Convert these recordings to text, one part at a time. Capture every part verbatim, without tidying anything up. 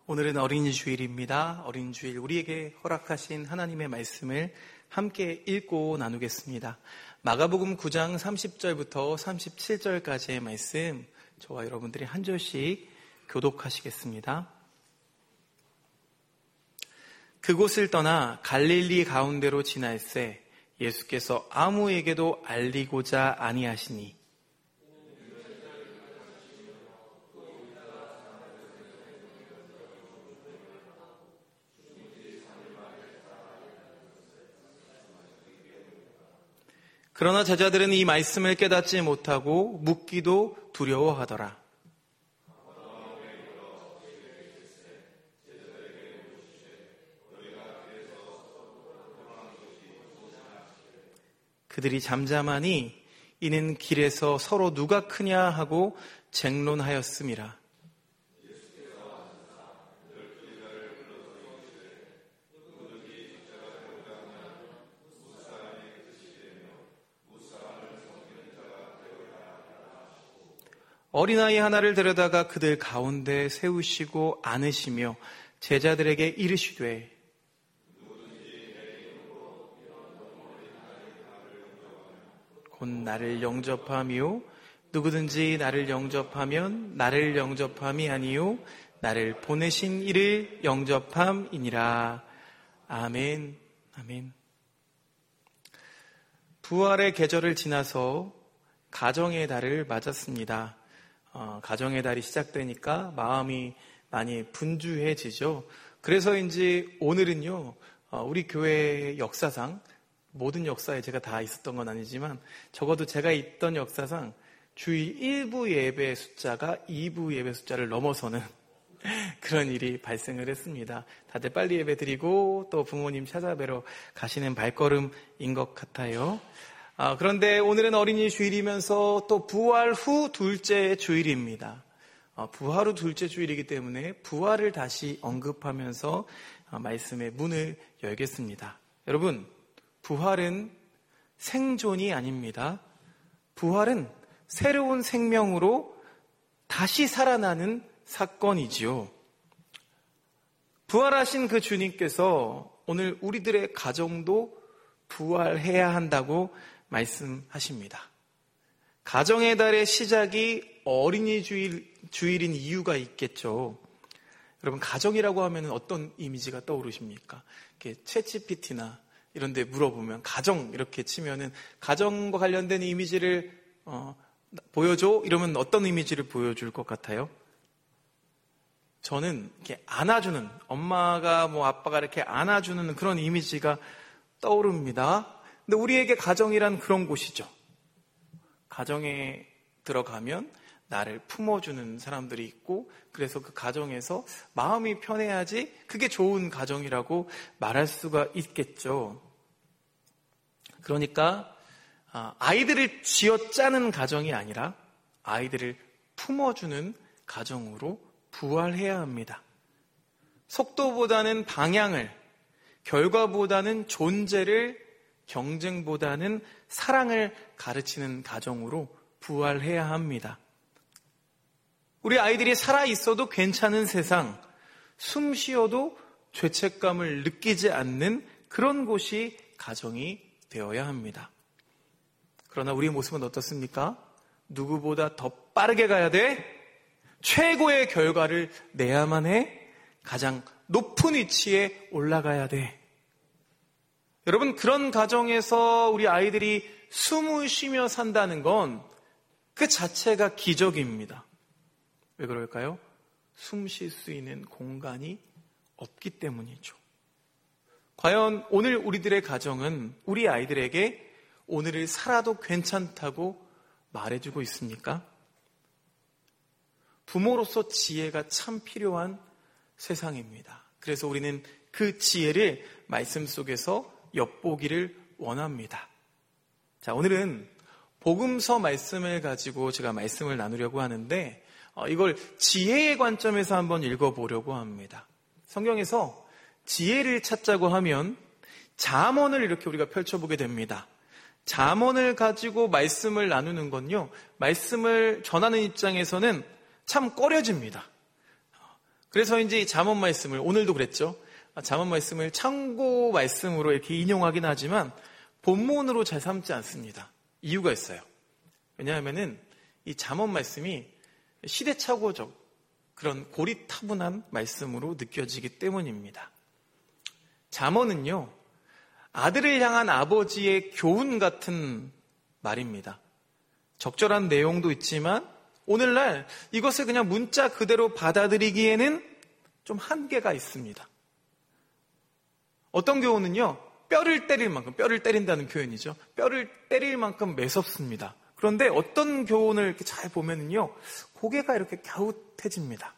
오늘은 어린이 주일입니다. 어린이 주일 우리에게 허락하신 하나님의 말씀을 함께 읽고 나누겠습니다. 마가복음 구 장 삼십 절부터 삼십칠 절까지의 말씀, 저와 여러분들이 한 절씩 교독하시겠습니다. 그곳을 떠나 갈릴리 가운데로 지날새 예수께서 아무에게도 알리고자 아니하시니 그러나 제자들은 이 말씀을 깨닫지 못하고 묻기도 두려워하더라. 그들이 잠잠하니 이는 길에서 서로 누가 크냐 하고 쟁론하였음이라. 어린아이 하나를 데려다가 그들 가운데 세우시고 안으시며 제자들에게 이르시되 곧 나를 영접하며 누구든지 나를 영접하면 나를 영접함이 아니요 나를 보내신 이를 영접함이니라. 아멘. 아멘. 부활의 계절을 지나서 가정의 달을 맞았습니다. 어, 가정의 달이 시작되니까 마음이 많이 분주해지죠. 그래서인지 오늘은요, 어, 우리 교회의 역사상, 모든 역사에 제가 다 있었던 건 아니지만 적어도 제가 있던 역사상 주일 일 부 예배 숫자가 이 부 예배 숫자를 넘어서는 그런 일이 발생을 했습니다. 다들 빨리 예배 드리고 또 부모님 찾아뵈러 가시는 발걸음인 것 같아요. 아, 그런데 오늘은 어린이 주일이면서 또 부활 후 둘째 주일입니다. 아, 부활 후 둘째 주일이기 때문에 부활을 다시 언급하면서 아, 말씀의 문을 열겠습니다. 여러분, 부활은 생존이 아닙니다. 부활은 새로운 생명으로 다시 살아나는 사건이지요. 부활하신 그 주님께서 오늘 우리들의 가정도 부활해야 한다고 말씀하십니다. 가정의 달의 시작이 어린이 주일, 주일인 이유가 있겠죠. 여러분, 가정이라고 하면 어떤 이미지가 떠오르십니까? 이렇게 챗지피티나 이런 데 물어보면 가정 이렇게 치면은 가정과 관련된 이미지를 어, 보여줘? 이러면 어떤 이미지를 보여줄 것 같아요? 저는 이렇게 안아주는, 엄마가 뭐 아빠가 이렇게 안아주는 그런 이미지가 떠오릅니다. 근데 우리에게 가정이란 그런 곳이죠. 가정에 들어가면 나를 품어주는 사람들이 있고, 그래서 그 가정에서 마음이 편해야지 그게 좋은 가정이라고 말할 수가 있겠죠. 그러니까 아이들을 쥐어짜는 가정이 아니라 아이들을 품어주는 가정으로 부활해야 합니다. 속도보다는 방향을, 결과보다는 존재를, 경쟁보다는 사랑을 가르치는 가정으로 부활해야 합니다. 우리 아이들이 살아있어도 괜찮은 세상, 숨 쉬어도 죄책감을 느끼지 않는 그런 곳이 가정이 되어야 합니다. 그러나 우리의 모습은 어떻습니까? 누구보다 더 빠르게 가야 돼? 최고의 결과를 내야만 해? 가장 높은 위치에 올라가야 돼? 여러분, 그런 가정에서 우리 아이들이 숨을 쉬며 산다는 건 그 자체가 기적입니다. 왜 그럴까요? 숨 쉴 수 있는 공간이 없기 때문이죠. 과연 오늘 우리들의 가정은 우리 아이들에게 오늘을 살아도 괜찮다고 말해주고 있습니까? 부모로서 지혜가 참 필요한 세상입니다. 그래서 우리는 그 지혜를 말씀 속에서 엿보기를 원합니다. 자, 오늘은 복음서 말씀을 가지고 제가 말씀을 나누려고 하는데 이걸 지혜의 관점에서 한번 읽어보려고 합니다. 성경에서 지혜를 찾자고 하면 잠언을 이렇게 우리가 펼쳐보게 됩니다. 잠언을 가지고 말씀을 나누는 건요, 말씀을 전하는 입장에서는 참 꺼려집니다. 그래서 이제 이 잠언 말씀을, 오늘도 그랬죠. 잠언 말씀을 참고 말씀으로 이렇게 인용하긴 하지만 본문으로 잘 삼지 않습니다. 이유가 있어요. 왜냐하면은 이 잠언 말씀이 시대착오적 그런 고리타분한 말씀으로 느껴지기 때문입니다. 잠언은요, 아들을 향한 아버지의 교훈 같은 말입니다. 적절한 내용도 있지만 오늘날 이것을 그냥 문자 그대로 받아들이기에는 좀 한계가 있습니다. 어떤 교훈은요, 뼈를 때릴 만큼, 뼈를 때린다는 표현이죠. 뼈를 때릴 만큼 매섭습니다. 그런데 어떤 교훈을 이렇게 잘 보면은요, 고개가 이렇게 갸웃해집니다.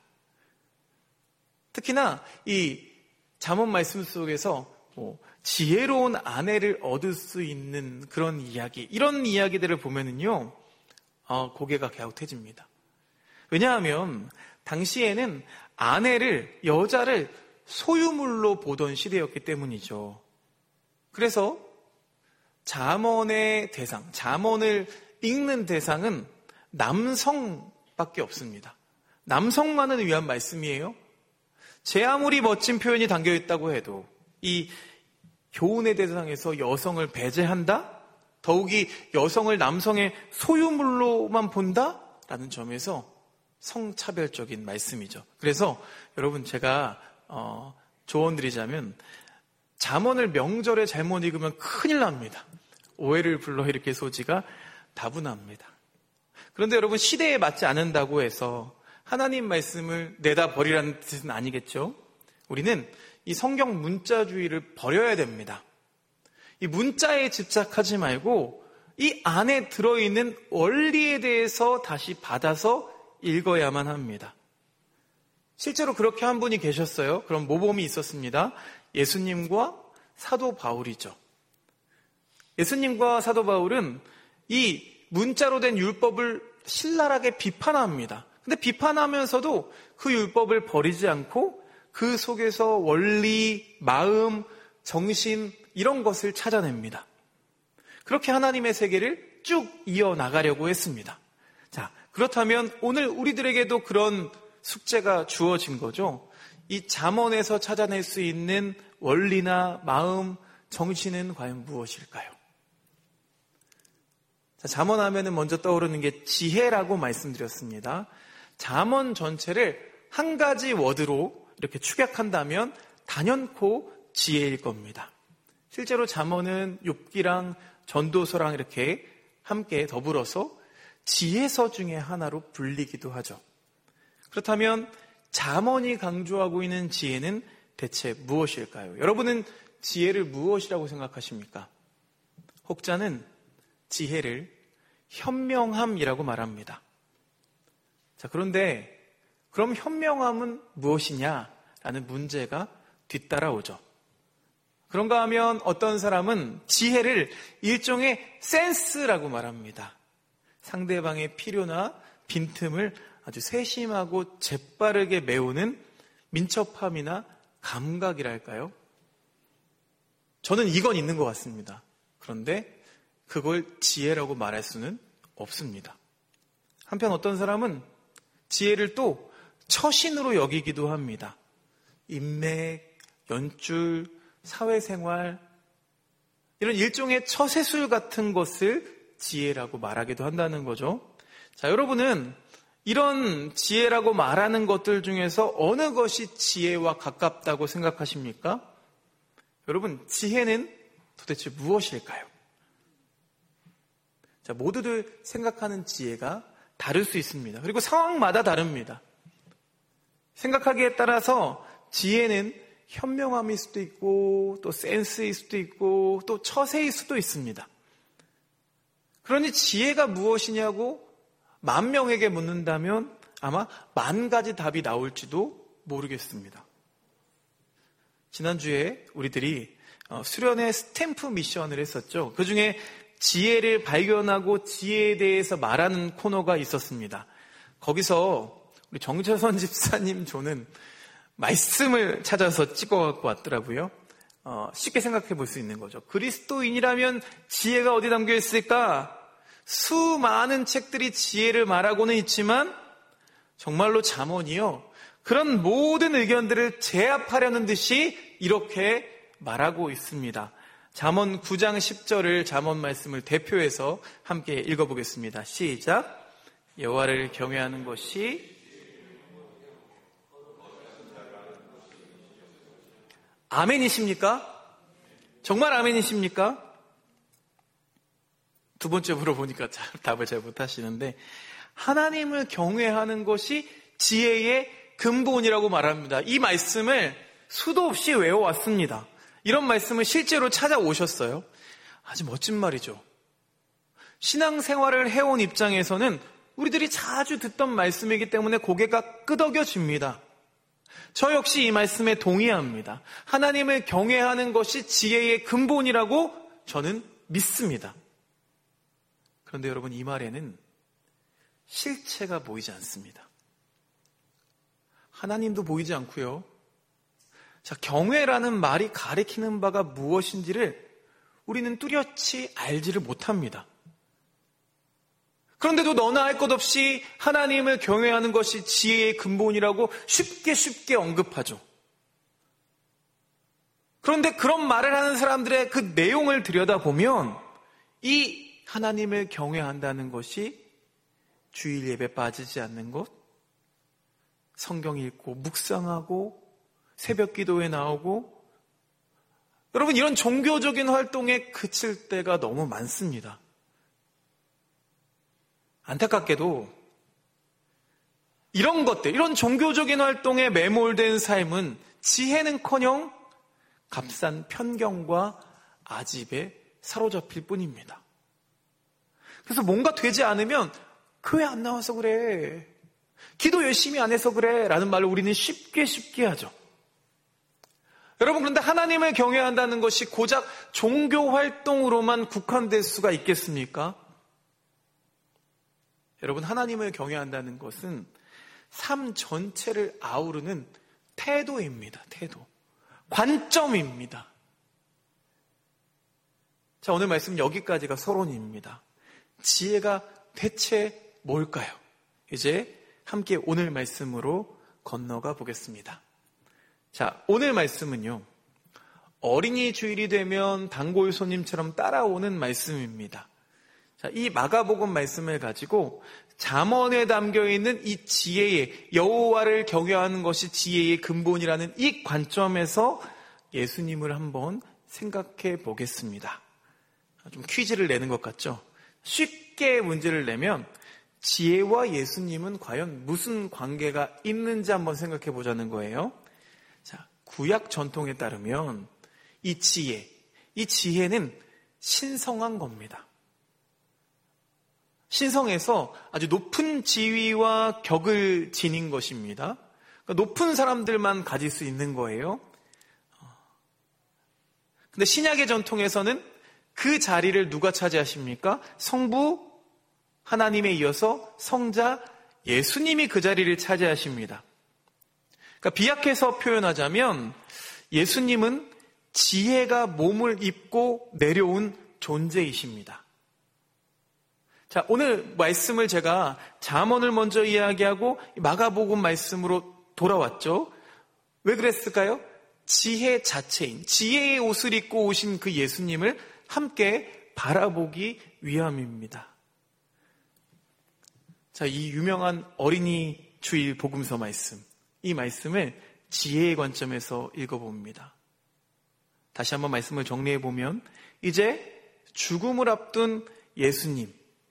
특히나 이 잠언 말씀 속에서 뭐 지혜로운 아내를 얻을 수 있는 그런 이야기, 이런 이야기들을 보면은요, 어, 고개가 갸웃해집니다. 왜냐하면 당시에는 아내를, 여자를 소유물로 보던 시대였기 때문이죠. 그래서 잠언의 대상, 잠언을 읽는 대상은 남성밖에 없습니다. 남성만을 위한 말씀이에요. 제 아무리 멋진 표현이 담겨있다고 해도 이 교훈의 대상에서 여성을 배제한다? 더욱이 여성을 남성의 소유물로만 본다? 라는 점에서 성차별적인 말씀이죠. 그래서 여러분, 제가 어, 조언 드리자면 잠언을 명절에 잘못 읽으면 큰일 납니다. 오해를 불러일으킬 소지가 다분합니다. 그런데 여러분, 시대에 맞지 않는다고 해서 하나님 말씀을 내다 버리라는 뜻은 아니겠죠? 우리는 이 성경 문자주의를 버려야 됩니다. 이 문자에 집착하지 말고 이 안에 들어있는 원리에 대해서 다시 받아서 읽어야만 합니다. 실제로 그렇게 한 분이 계셨어요. 그런 모범이 있었습니다. 예수님과 사도 바울이죠. 예수님과 사도 바울은 이 문자로 된 율법을 신랄하게 비판합니다. 근데 비판하면서도 그 율법을 버리지 않고 그 속에서 원리, 마음, 정신, 이런 것을 찾아냅니다. 그렇게 하나님의 세계를 쭉 이어나가려고 했습니다. 자, 그렇다면 오늘 우리들에게도 그런 숙제가 주어진 거죠. 이 잠언에서 찾아낼 수 있는 원리나 마음, 정신은 과연 무엇일까요? 자, 잠언 하면은 먼저 떠오르는 게 지혜라고 말씀드렸습니다. 잠언 전체를 한 가지 워드로 이렇게 축약한다면 단연코 지혜일 겁니다. 실제로 잠언은 욥기랑 전도서랑 이렇게 함께 더불어서 지혜서 중에 하나로 불리기도 하죠. 그렇다면 잠언이 강조하고 있는 지혜는 대체 무엇일까요? 여러분은 지혜를 무엇이라고 생각하십니까? 혹자는 지혜를 현명함이라고 말합니다. 자, 그런데 그럼 현명함은 무엇이냐라는 문제가 뒤따라오죠. 그런가 하면 어떤 사람은 지혜를 일종의 센스라고 말합니다. 상대방의 필요나 빈틈을 아주 세심하고 재빠르게 메우는 민첩함이나 감각이랄까요? 저는 이건 있는 것 같습니다. 그런데 그걸 지혜라고 말할 수는 없습니다. 한편 어떤 사람은 지혜를 또 처신으로 여기기도 합니다. 인맥, 연출, 사회생활, 이런 일종의 처세술 같은 것을 지혜라고 말하기도 한다는 거죠. 자, 여러분은 이런 지혜라고 말하는 것들 중에서 어느 것이 지혜와 가깝다고 생각하십니까? 여러분, 지혜는 도대체 무엇일까요? 자, 모두들 생각하는 지혜가 다를 수 있습니다. 그리고 상황마다 다릅니다. 생각하기에 따라서 지혜는 현명함일 수도 있고 또 센스일 수도 있고 또 처세일 수도 있습니다. 그러니 지혜가 무엇이냐고 만 명에게 묻는다면 아마 만 가지 답이 나올지도 모르겠습니다. 지난주에 우리들이 수련회 스탬프 미션을 했었죠. 그중에 지혜를 발견하고 지혜에 대해서 말하는 코너가 있었습니다. 거기서 우리 정철선 집사님 조는 말씀을 찾아서 찍어갖고 왔더라고요. 어, 쉽게 생각해 볼 수 있는 거죠. 그리스도인이라면 지혜가 어디 담겨 있을까? 수많은 책들이 지혜를 말하고는 있지만 정말로 잠언이요, 그런 모든 의견들을 제압하려는 듯이 이렇게 말하고 있습니다. 잠언 구 장 십 절을 잠언 말씀을 대표해서 함께 읽어보겠습니다. 시작. 여호와를 경외하는 것이 아멘이십니까? 정말 아멘이십니까? 두 번째 물어보니까 답을 잘 못하시는데, 하나님을 경외하는 것이 지혜의 근본이라고 말합니다. 이 말씀을 수도 없이 외워왔습니다. 이런 말씀을 실제로 찾아오셨어요. 아주 멋진 말이죠. 신앙생활을 해온 입장에서는 우리들이 자주 듣던 말씀이기 때문에 고개가 끄덕여집니다. 저 역시 이 말씀에 동의합니다. 하나님을 경외하는 것이 지혜의 근본이라고 저는 믿습니다. 그런데 여러분, 이 말에는 실체가 보이지 않습니다. 하나님도 보이지 않고요. 자, 경외라는 말이 가리키는 바가 무엇인지를 우리는 뚜렷이 알지를 못합니다. 그런데도 너나 할 것 없이 하나님을 경외하는 것이 지혜의 근본이라고 쉽게 쉽게 언급하죠. 그런데 그런 말을 하는 사람들의 그 내용을 들여다보면 이 하나님을 경외한다는 것이 주일 예배 빠지지 않는 것, 성경 읽고 묵상하고 새벽 기도에 나오고, 여러분, 이런 종교적인 활동에 그칠 때가 너무 많습니다. 안타깝게도 이런 것들, 이런 종교적인 활동에 매몰된 삶은 지혜는커녕 값싼 편견과 아집에 사로잡힐 뿐입니다. 그래서 뭔가 되지 않으면 교회 안 나와서 그래, 기도 열심히 안 해서 그래 라는 말을 우리는 쉽게 쉽게 하죠. 여러분, 그런데 하나님을 경외한다는 것이 고작 종교 활동으로만 국한될 수가 있겠습니까? 여러분, 하나님을 경외한다는 것은 삶 전체를 아우르는 태도입니다. 태도. 관점입니다. 자, 오늘 말씀 여기까지가 서론입니다. 지혜가 대체 뭘까요? 이제 함께 오늘 말씀으로 건너가 보겠습니다. 자, 오늘 말씀은요, 어린이 주일이 되면 단골 손님처럼 따라오는 말씀입니다. 자, 이 마가복음 말씀을 가지고 잠언에 담겨있는 이 지혜의, 여호와를 경외하는 것이 지혜의 근본이라는 이 관점에서 예수님을 한번 생각해 보겠습니다. 좀 퀴즈를 내는 것 같죠? 쉽게 문제를 내면 지혜와 예수님은 과연 무슨 관계가 있는지 한번 생각해 보자는 거예요. 자, 구약 전통에 따르면 이 지혜, 이 지혜는 신성한 겁니다. 신성해서 아주 높은 지위와 격을 지닌 것입니다. 그러니까 높은 사람들만 가질 수 있는 거예요. 근데 신약의 전통에서는 그 자리를 누가 차지하십니까? 성부 하나님에 이어서 성자 예수님이 그 자리를 차지하십니다. 그러니까 비약해서 표현하자면 예수님은 지혜가 몸을 입고 내려온 존재이십니다. 자, 오늘 말씀을 제가 잠언을 먼저 이야기하고 마가복음 말씀으로 돌아왔죠. 왜 그랬을까요? 지혜 자체인, 지혜의 옷을 입고 오신 그 예수님을 함께 바라보기 위함입니다. 자, 이 유명한 어린이 주일 복음서 말씀, 이 말씀을 지혜의 관점에서 읽어봅니다. 다시 한번 말씀을 정리해보면, 이제 죽음을 앞둔 예수님,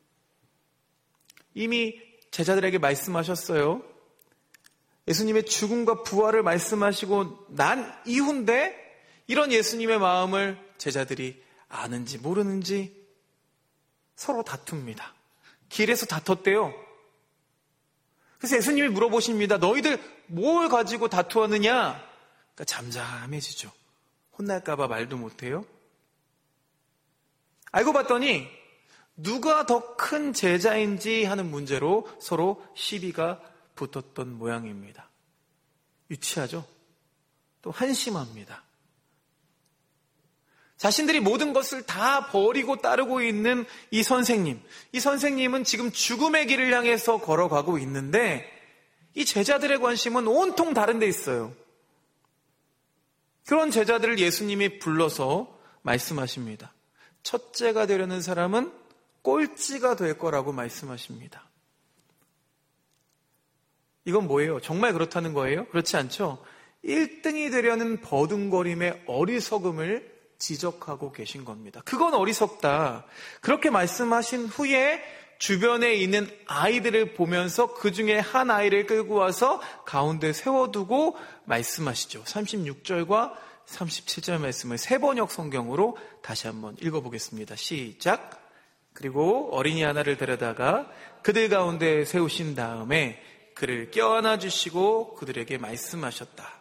이미 제자들에게 말씀하셨어요. 예수님의 죽음과 부활을 말씀하시고 난 이후인데 이런 예수님의 마음을 제자들이 아는지 모르는지 서로 다툽니다. 길에서 다퉜대요. 그래서 예수님이 물어보십니다. 너희들 뭘 가지고 다투었느냐? 그러니까 잠잠해지죠. 혼날까봐 말도 못해요. 알고 봤더니 누가 더 큰 제자인지 하는 문제로 서로 시비가 붙었던 모양입니다. 유치하죠? 또 한심합니다. 자신들이 모든 것을 다 버리고 따르고 있는 이 선생님, 이 선생님은 지금 죽음의 길을 향해서 걸어가고 있는데 이 제자들의 관심은 온통 다른 데 있어요. 그런 제자들을 예수님이 불러서 말씀하십니다. 첫째가 되려는 사람은 꼴찌가 될 거라고 말씀하십니다. 이건 뭐예요? 정말 그렇다는 거예요? 그렇지 않죠? 일 등이 되려는 버둥거림의 어리석음을 지적하고 계신 겁니다. 그건 어리석다. 그렇게 말씀하신 후에 주변에 있는 아이들을 보면서 그 중에 한 아이를 끌고 와서 가운데 세워두고 말씀하시죠. 삼십육 절과 삼십칠 절 말씀을 세 번역 성경으로 다시 한번 읽어보겠습니다. 시작. 그리고 어린이 하나를 데려다가 그들 가운데 세우신 다음에 그를 껴안아 주시고 그들에게 말씀하셨다.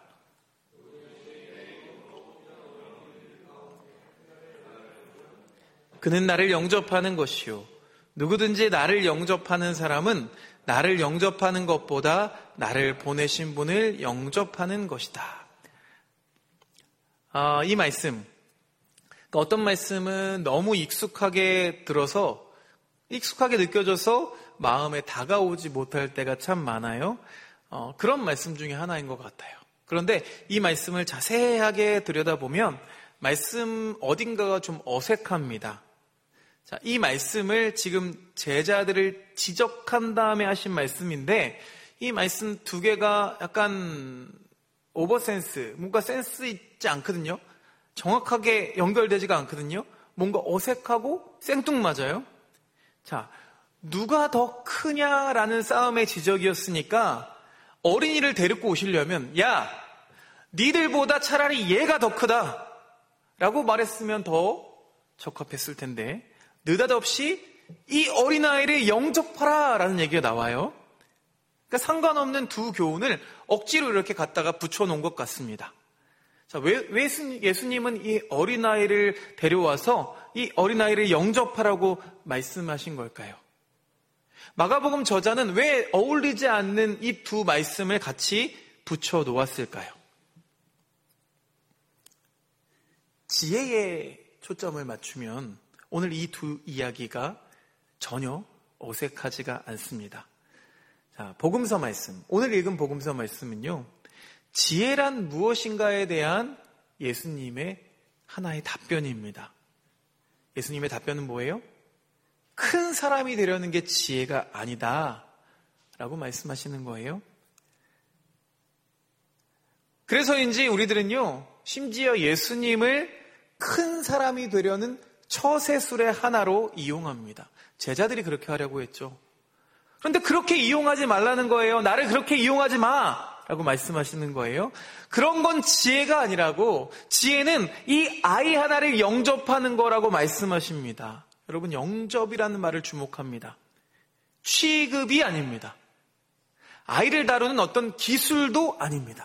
그는 나를 영접하는 것이요. 누구든지 나를 영접하는 사람은 나를 영접하는 것보다 나를 보내신 분을 영접하는 것이다. 아, 이 말씀, 어떤 말씀은 너무 익숙하게 들어서 익숙하게 느껴져서 마음에 다가오지 못할 때가 참 많아요. 어, 그런 말씀 중에 하나인 것 같아요. 그런데 이 말씀을 자세하게 들여다보면 말씀 어딘가가 좀 어색합니다. 자, 이 말씀을 지금 제자들을 지적한 다음에 하신 말씀인데 이 말씀 두 개가 약간 오버센스, 뭔가 센스 있지 않거든요. 정확하게 연결되지가 않거든요. 뭔가 어색하고 생뚱맞아요. 자, 누가 더 크냐라는 싸움의 지적이었으니까 어린이를 데리고 오시려면 야, 니들보다 차라리 얘가 더 크다 라고 말했으면 더 적합했을 텐데 느닷없이 이 어린아이를 영접하라 라는 얘기가 나와요. 그러니까 상관없는 두 교훈을 억지로 이렇게 갖다가 붙여놓은 것 같습니다. 자, 왜, 왜 예수님은 이 어린아이를 데려와서 이 어린아이를 영접하라고 말씀하신 걸까요? 마가복음 저자는 왜 어울리지 않는 이 두 말씀을 같이 붙여놓았을까요? 지혜에 초점을 맞추면 오늘 이 두 이야기가 전혀 어색하지가 않습니다. 자, 복음서 말씀. 오늘 읽은 복음서 말씀은요, 지혜란 무엇인가에 대한 예수님의 하나의 답변입니다. 예수님의 답변은 뭐예요? 큰 사람이 되려는 게 지혜가 아니다 라고 말씀하시는 거예요. 그래서인지 우리들은요, 심지어 예수님을 큰 사람이 되려는 처세술의 하나로 이용합니다. 제자들이 그렇게 하려고 했죠. 그런데 그렇게 이용하지 말라는 거예요. 나를 그렇게 이용하지 마! 라고 말씀하시는 거예요. 그런 건 지혜가 아니라고, 지혜는 이 아이 하나를 영접하는 거라고 말씀하십니다. 여러분, 영접이라는 말을 주목합니다. 취급이 아닙니다. 아이를 다루는 어떤 기술도 아닙니다.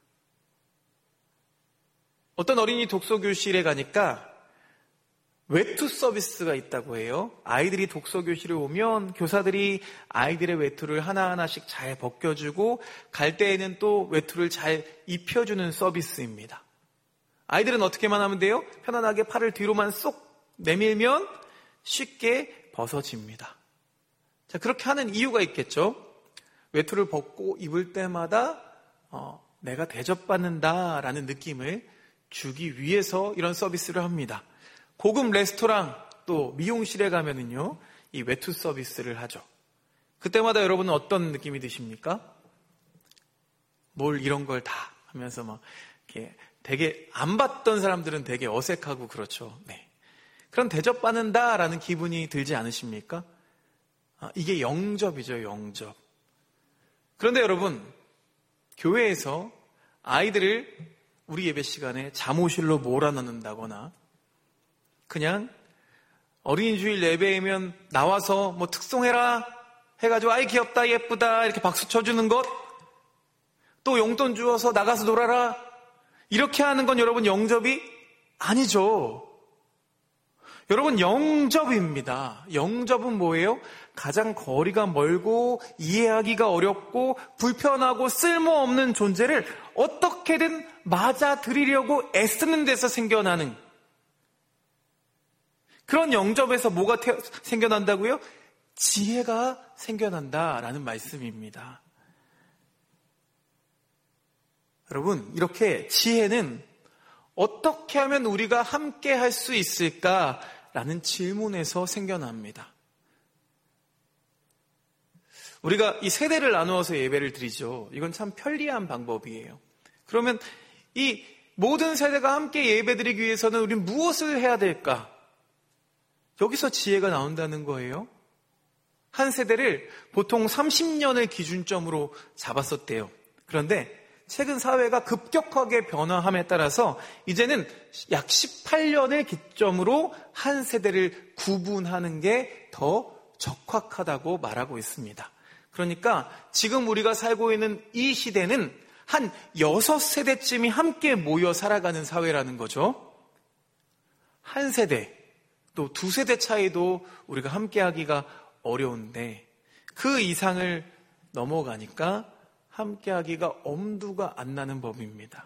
어떤 어린이 독서교실에 가니까 외투 서비스가 있다고 해요. 아이들이 독서교실에 오면 교사들이 아이들의 외투를 하나하나씩 잘 벗겨주고 갈 때에는 또 외투를 잘 입혀주는 서비스입니다. 아이들은 어떻게만 하면 돼요? 편안하게 팔을 뒤로만 쏙 내밀면 쉽게 벗어집니다. 자, 그렇게 하는 이유가 있겠죠. 외투를 벗고 입을 때마다 어, 내가 대접받는다라는 느낌을 주기 위해서 이런 서비스를 합니다. 고급 레스토랑 또 미용실에 가면은요, 이 외투 서비스를 하죠. 그때마다 여러분은 어떤 느낌이 드십니까? 뭘 이런 걸 다 하면서 막 이렇게 되게 안 봤던 사람들은 되게 어색하고 그렇죠. 네. 그런 대접받는다라는 기분이 들지 않으십니까? 아, 이게 영접이죠, 영접. 그런데 여러분, 교회에서 아이들을 우리 예배 시간에 잠옷실로 몰아넣는다거나 그냥 어린이 주일 예배이면 나와서 뭐 특송해라 해가지고 아이 귀엽다 예쁘다 이렇게 박수 쳐주는 것, 또 용돈 주어서 나가서 놀아라 이렇게 하는 건 여러분 영접이 아니죠. 여러분, 영접입니다. 영접은 뭐예요? 가장 거리가 멀고 이해하기가 어렵고 불편하고 쓸모없는 존재를 어떻게든 맞아들이려고 애쓰는 데서 생겨나는 그런 영접에서 뭐가 태, 생겨난다고요? 지혜가 생겨난다라는 말씀입니다. 여러분, 이렇게 지혜는 어떻게 하면 우리가 함께 할 수 있을까라는 질문에서 생겨납니다. 우리가 이 세대를 나누어서 예배를 드리죠. 이건 참 편리한 방법이에요. 그러면 이 모든 세대가 함께 예배 드리기 위해서는 우리는 무엇을 해야 될까? 여기서 지혜가 나온다는 거예요. 한 세대를 보통 삼십 년을 기준점으로 잡았었대요. 그런데 최근 사회가 급격하게 변화함에 따라서 이제는 약 십팔 년을 기점으로 한 세대를 구분하는 게 더 적확하다고 말하고 있습니다. 그러니까 지금 우리가 살고 있는 이 시대는 한 여섯 세대쯤이 함께 모여 살아가는 사회라는 거죠. 한 세대, 또 두 세대 차이도 우리가 함께 하기가 어려운데 그 이상을 넘어가니까 함께 하기가 엄두가 안 나는 법입니다.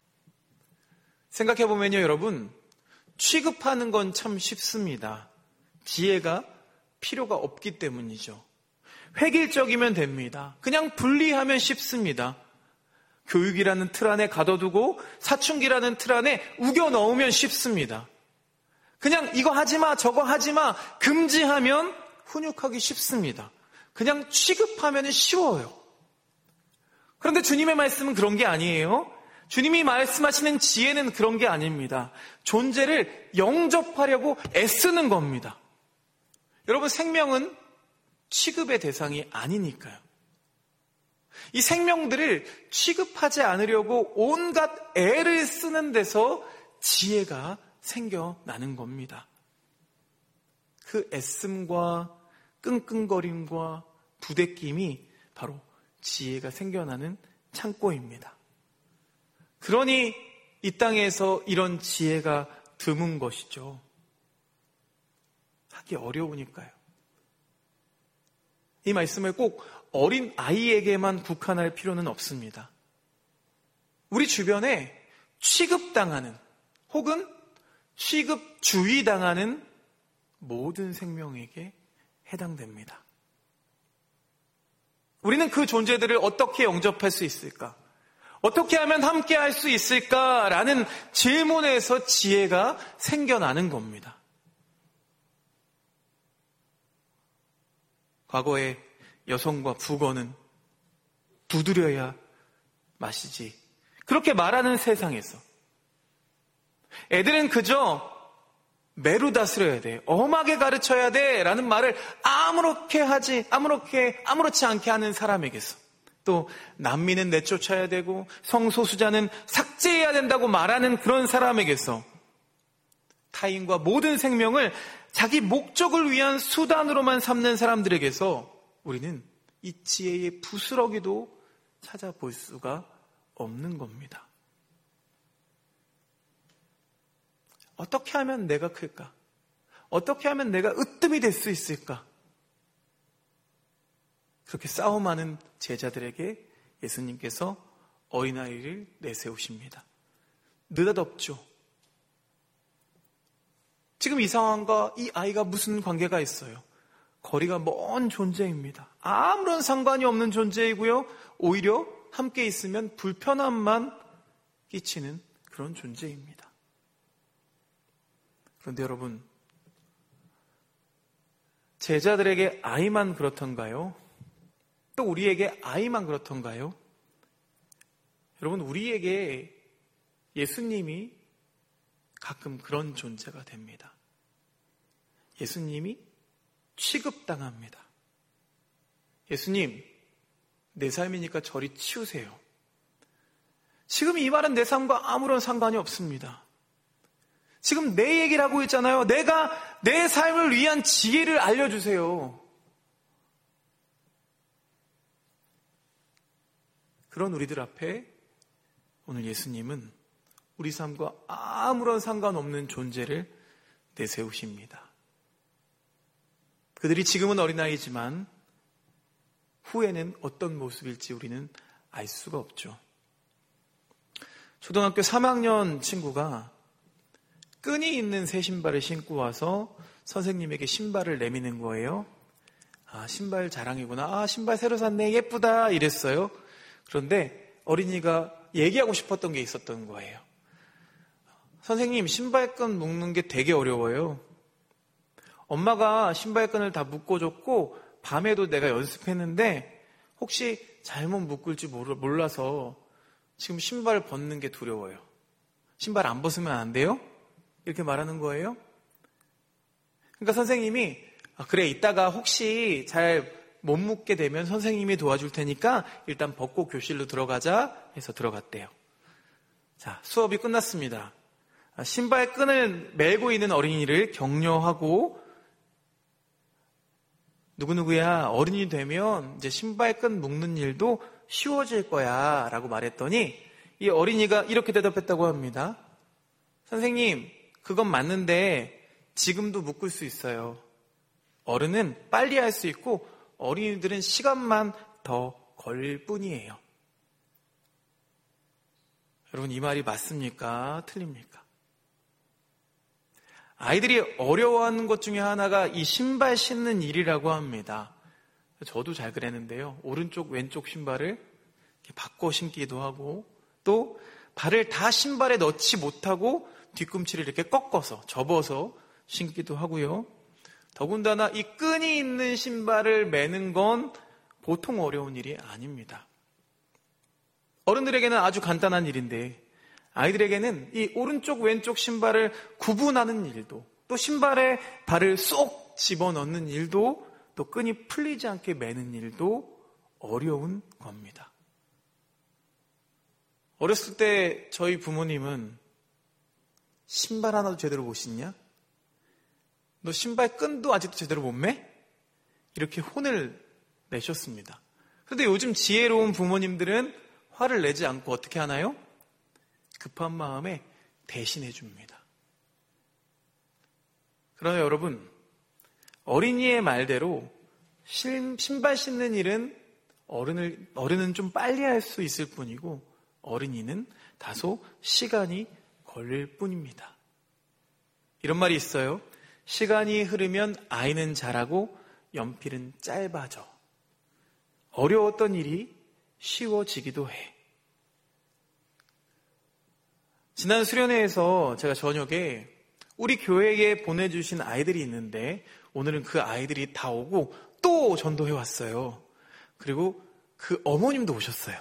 생각해보면요, 여러분, 취급하는 건 참 쉽습니다. 지혜가 필요가 없기 때문이죠. 획일적이면 됩니다. 그냥 분리하면 쉽습니다. 교육이라는 틀 안에 가둬두고 사춘기라는 틀 안에 우겨 넣으면 쉽습니다. 그냥 이거 하지마 저거 하지마 금지하면 훈육하기 쉽습니다. 그냥 취급하면 쉬워요. 그런데 주님의 말씀은 그런 게 아니에요. 주님이 말씀하시는 지혜는 그런 게 아닙니다. 존재를 영접하려고 애쓰는 겁니다. 여러분, 생명은 취급의 대상이 아니니까요. 이 생명들을 취급하지 않으려고 온갖 애를 쓰는 데서 지혜가 생겨나는 겁니다. 그 애씀과 끙끙거림과 부대낌이 바로 지혜가 생겨나는 창고입니다. 그러니 이 땅에서 이런 지혜가 드문 것이죠. 하기 어려우니까요. 이 말씀을 꼭 어린 아이에게만 국한할 필요는 없습니다. 우리 주변에 취급당하는 혹은 취급주의당하는 모든 생명에게 해당됩니다. 우리는 그 존재들을 어떻게 영접할 수 있을까? 어떻게 하면 함께 할 수 있을까라는 질문에서 지혜가 생겨나는 겁니다. 과거에 여성과 북어는 두드려야 마시지, 그렇게 말하는 세상에서 애들은 그저 매로 다스려야 돼, 엄하게 가르쳐야 돼 라는 말을 아무렇게 하지 아무렇게 아무렇지 않게 하는 사람에게서, 또 난민은 내쫓아야 되고 성소수자는 삭제해야 된다고 말하는 그런 사람에게서, 타인과 모든 생명을 자기 목적을 위한 수단으로만 삼는 사람들에게서 우리는 이 지혜의 부스러기도 찾아볼 수가 없는 겁니다. 어떻게 하면 내가 클까? 어떻게 하면 내가 으뜸이 될 수 있을까? 그렇게 싸움하는 제자들에게 예수님께서 어린아이를 내세우십니다. 느닷없죠. 지금 이 상황과 이 아이가 무슨 관계가 있어요? 거리가 먼 존재입니다. 아무런 상관이 없는 존재이고요. 오히려 함께 있으면 불편함만 끼치는 그런 존재입니다. 그런데 여러분, 제자들에게 아이만 그렇던가요? 또 우리에게 아이만 그렇던가요? 여러분, 우리에게 예수님이 가끔 그런 존재가 됩니다. 예수님이 취급당합니다. 예수님, 내 삶이니까 저리 치우세요. 지금 이 말은 내 삶과 아무런 상관이 없습니다. 지금 내 얘기를 하고 있잖아요. 내가 내 삶을 위한 지혜를 알려주세요. 그런 우리들 앞에 오늘 예수님은 우리 삶과 아무런 상관없는 존재를 내세우십니다. 그들이 지금은 어린아이지만 후에는 어떤 모습일지 우리는 알 수가 없죠. 초등학교 삼 학년 친구가 끈이 있는 새 신발을 신고 와서 선생님에게 신발을 내미는 거예요. 아, 신발 자랑이구나. 아, 신발 새로 샀네. 예쁘다. 이랬어요. 그런데 어린이가 얘기하고 싶었던 게 있었던 거예요. 선생님, 신발끈 묶는 게 되게 어려워요. 엄마가 신발끈을 다 묶어줬고 밤에도 내가 연습했는데 혹시 잘못 묶을지 몰라서 지금 신발을 벗는 게 두려워요. 신발 안 벗으면 안 돼요? 이렇게 말하는 거예요. 그러니까 선생님이 아, 그래 이따가 혹시 잘 못 묶게 되면 선생님이 도와줄 테니까 일단 벗고 교실로 들어가자 해서 들어갔대요. 자, 수업이 끝났습니다. 신발끈을 메고 있는 어린이를 격려하고 누구누구야 어른이 되면 이제 신발끈 묶는 일도 쉬워질 거야 라고 말했더니 이 어린이가 이렇게 대답했다고 합니다. 선생님, 그건 맞는데 지금도 묶을 수 있어요. 어른은 빨리 할 수 있고 어린이들은 시간만 더 걸릴 뿐이에요. 여러분, 이 말이 맞습니까? 틀립니까? 아이들이 어려워하는 것 중에 하나가 이 신발 신는 일이라고 합니다. 저도 잘 그랬는데요. 오른쪽 왼쪽 신발을 이렇게 바꿔 신기도 하고 또 발을 다 신발에 넣지 못하고 뒤꿈치를 이렇게 꺾어서 접어서 신기도 하고요. 더군다나 이 끈이 있는 신발을 매는 건 보통 어려운 일이 아닙니다. 어른들에게는 아주 간단한 일인데 아이들에게는 이 오른쪽 왼쪽 신발을 구분하는 일도 또 신발에 발을 쏙 집어넣는 일도 또 끈이 풀리지 않게 매는 일도 어려운 겁니다. 어렸을 때 저희 부모님은 신발 하나도 제대로 못 신냐? 너 신발 끈도 아직도 제대로 못 매? 이렇게 혼을 내셨습니다. 그런데 요즘 지혜로운 부모님들은 화를 내지 않고 어떻게 하나요? 급한 마음에 대신해 줍니다. 그러나 여러분, 어린이의 말대로 신발 신는 일은 어른을, 어른은 좀 빨리 할 수 있을 뿐이고 어린이는 다소 시간이 걸릴 뿐입니다. 이런 말이 있어요. 시간이 흐르면 아이는 자라고 연필은 짧아져. 어려웠던 일이 쉬워지기도 해. 지난 수련회에서 제가 저녁에 우리 교회에 보내주신 아이들이 있는데 오늘은 그 아이들이 다 오고 또 전도해 왔어요. 그리고 그 어머님도 오셨어요.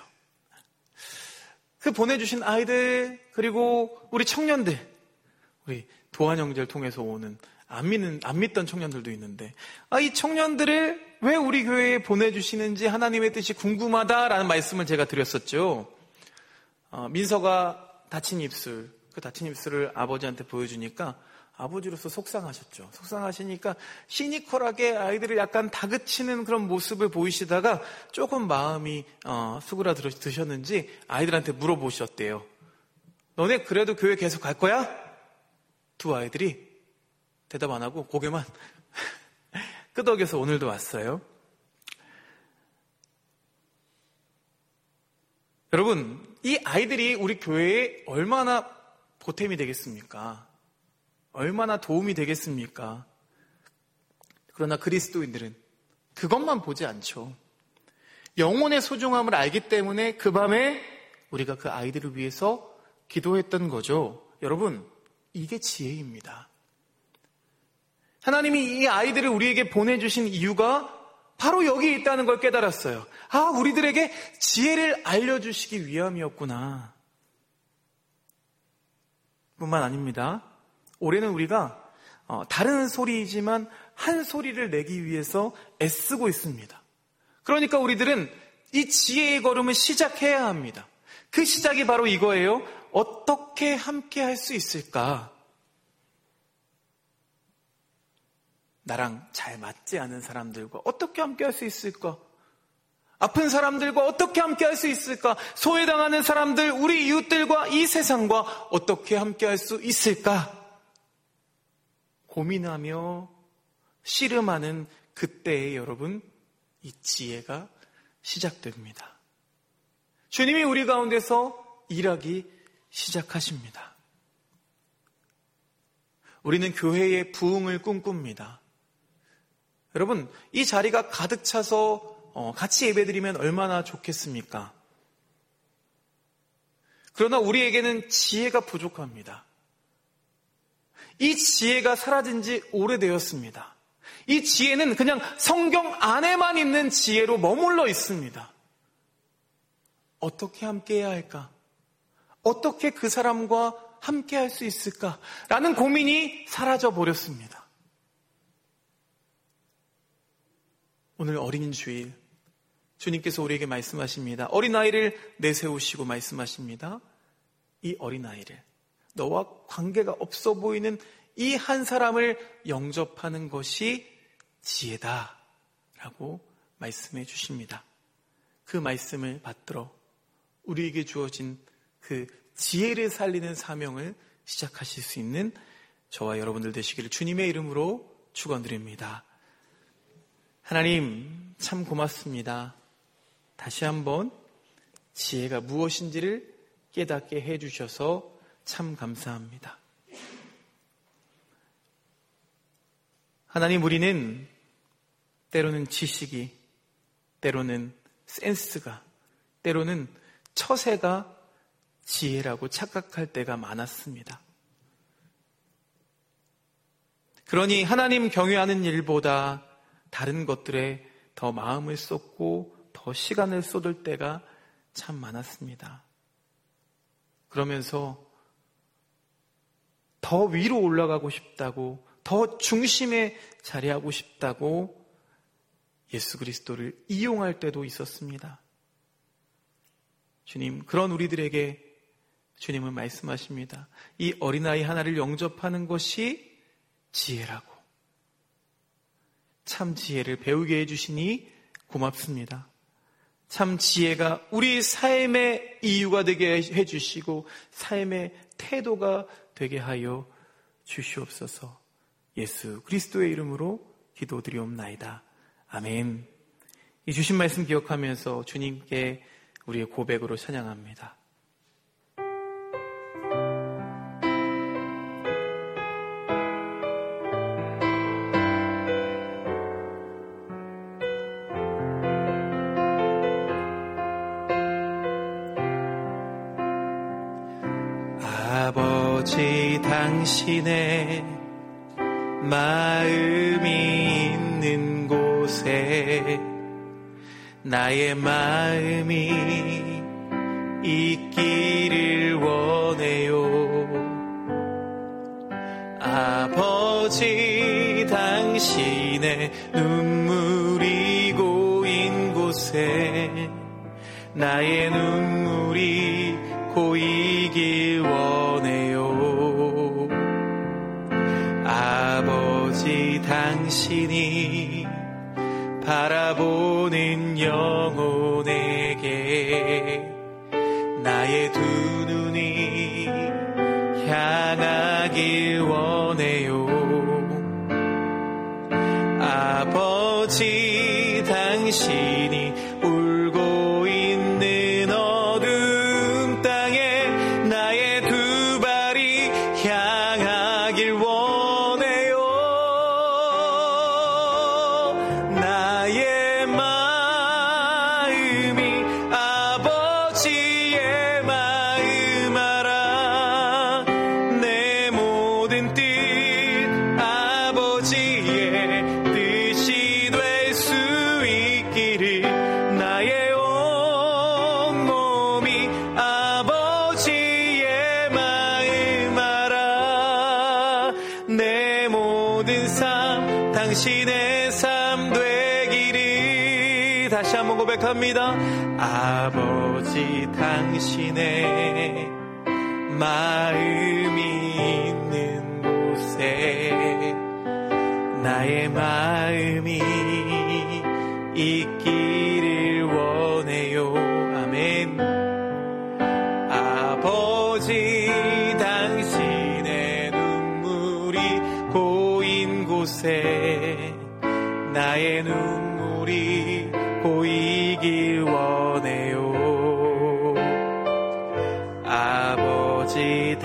그 보내주신 아이들 그리고 우리 청년들, 우리 도한 형제를 통해서 오는 안 믿는, 안 믿던 청년들도 있는데 아, 이 청년들을 왜 우리 교회에 보내주시는지 하나님의 뜻이 궁금하다라는 말씀을 제가 드렸었죠. 어, 민서가 다친 입술, 그 다친 입술을 아버지한테 보여주니까 아버지로서 속상하셨죠. 속상하시니까 시니컬하게 아이들을 약간 다그치는 그런 모습을 보이시다가 조금 마음이 어, 수그라드셨는지 아이들한테 물어보셨대요. 너네 그래도 교회 계속 갈 거야? 두 아이들이 대답 안 하고 고개만 끄덕여서 오늘도 왔어요. 여러분, 이 아이들이 우리 교회에 얼마나 보탬이 되겠습니까? 얼마나 도움이 되겠습니까? 그러나 그리스도인들은 그것만 보지 않죠. 영혼의 소중함을 알기 때문에 그 밤에 우리가 그 아이들을 위해서 기도했던 거죠. 여러분, 이게 지혜입니다. 하나님이 이 아이들을 우리에게 보내주신 이유가 바로 여기 있다는 걸 깨달았어요. 아, 우리들에게 지혜를 알려주시기 위함이었구나. 뿐만 아닙니다. 올해는 우리가 다른 소리이지만 한 소리를 내기 위해서 애쓰고 있습니다. 그러니까 우리들은 이 지혜의 걸음을 시작해야 합니다. 그 시작이 바로 이거예요. 어떻게 함께 할 수 있을까? 나랑 잘 맞지 않은 사람들과 어떻게 함께 할 수 있을까? 아픈 사람들과 어떻게 함께 할 수 있을까? 소외당하는 사람들, 우리 이웃들과 이 세상과 어떻게 함께 할 수 있을까? 고민하며 씨름하는 그때에 여러분, 이 지혜가 시작됩니다. 주님이 우리 가운데서 일하기 시작하십니다. 우리는 교회의 부흥을 꿈꿉니다. 여러분, 이 자리가 가득 차서 같이 예배드리면 얼마나 좋겠습니까? 그러나 우리에게는 지혜가 부족합니다. 이 지혜가 사라진 지 오래되었습니다. 이 지혜는 그냥 성경 안에만 있는 지혜로 머물러 있습니다. 어떻게 함께해야 할까? 어떻게 그 사람과 함께할 수 있을까? 라는 고민이 사라져 버렸습니다. 오늘 어린이 주일, 주님께서 우리에게 말씀하십니다. 어린아이를 내세우시고 말씀하십니다. 이 어린아이를, 너와 관계가 없어 보이는 이 한 사람을 영접하는 것이 지혜다 라고 말씀해 주십니다. 그 말씀을 받들어 우리에게 주어진 그 지혜를 살리는 사명을 시작하실 수 있는 저와 여러분들 되시기를 주님의 이름으로 축원드립니다. 하나님 참 고맙습니다. 다시 한번 지혜가 무엇인지를 깨닫게 해주셔서 참 감사합니다. 하나님, 우리는 때로는 지식이, 때로는 센스가, 때로는 처세가 지혜라고 착각할 때가 많았습니다. 그러니 하나님 경외하는 일보다 다른 것들에 더 마음을 쏟고 더 시간을 쏟을 때가 참 많았습니다. 그러면서 더 위로 올라가고 싶다고, 더 중심에 자리하고 싶다고 예수 그리스도를 이용할 때도 있었습니다. 주님, 그런 우리들에게 주님은 말씀하십니다. 이 어린아이 하나를 영접하는 것이 지혜라고. 참 지혜를 배우게 해주시니 고맙습니다. 참 지혜가 우리 삶의 이유가 되게 해주시고 삶의 태도가 되게 하여 주시옵소서. 예수 그리스도의 이름으로 기도드리옵나이다. 아멘. 이 주신 말씀 기억하면서 주님께 우리의 고백으로 찬양합니다. 아버지, 당신의 마음이 있는 곳에 나의 마음이 있기를 원해요. 아버지, 당신의 눈물이 고인 곳에 나의 눈물이 고이길 원해요. 아버지, 당신이 바라보는 영혼에게 나의 두 눈이 향하길 원해요. 아버지, 당신이 울고 있는 어두운 땅에 나의 두 발이 향하길 원해요. 나의 마음이 아버지의 마음 알아. 내 모든 뜻 아버지의 뜻이 될 수 있기를. 나의 온 몸이 아버지의 마음 알아. 내 모든 삶 당신의 삶 되기를. 다시 한번 고백합니다. 아버지, 당신의 마음이 있는 곳에 나의 마음이 있기를 원해요. 아멘. 아버지, 당신의 눈물이 고인 곳에 나의 눈물이 고이길 원해요. 아버지,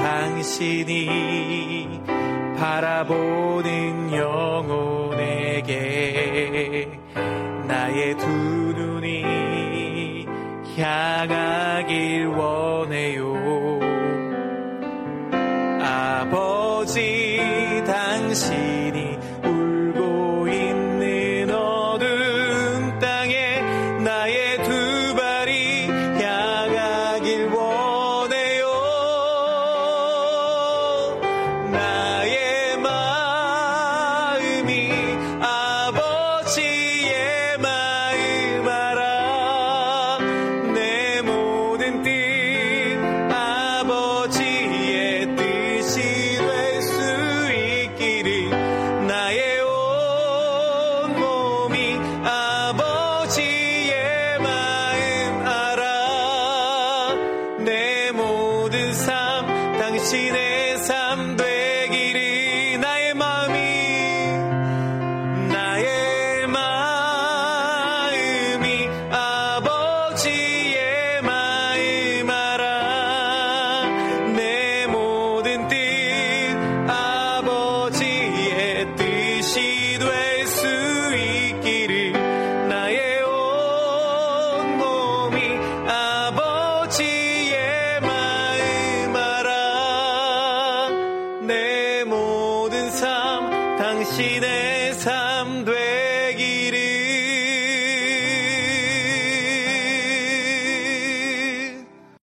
당신이 바라보는 영혼에게 나의 두 눈이 향하길 원해요. 아버지 당신이 울고 있는 어두운 땅에 나의 두 발이 향하길 원해요. 나의 마음이 아버지의 마음 알아. 내 모든 뜻 아버지의 뜻이 될 수 있기를. 나의 온 몸이 아버지의 마음 알아. 내 모든 삶 당신의 삶 되기를. 나의 마음이 나의 마음이 아버지의 마음 알아. 내 모든 뜻 아버지의 뜻이 될 수 있기를. 나의 온 몸이 아버지의 마음 알아. 내 모든 삶 당신의